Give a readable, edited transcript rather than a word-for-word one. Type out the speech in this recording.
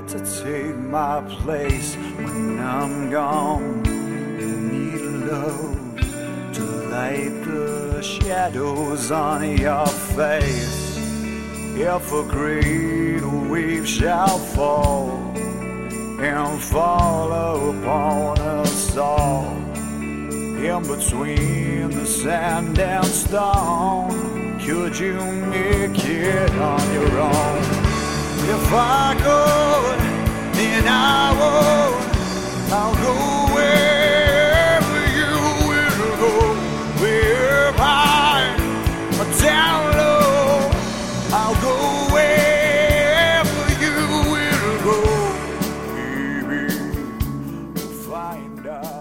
to take my place when I'm gone. You need love to light the shadows on your face. If a great wave shall fall and fall upon us all, in between the sand and stone, could you make it on your own? If I could, then I would. I'll go wherever you will go. Where high or down low, I'll go wherever you will go. Baby, find out.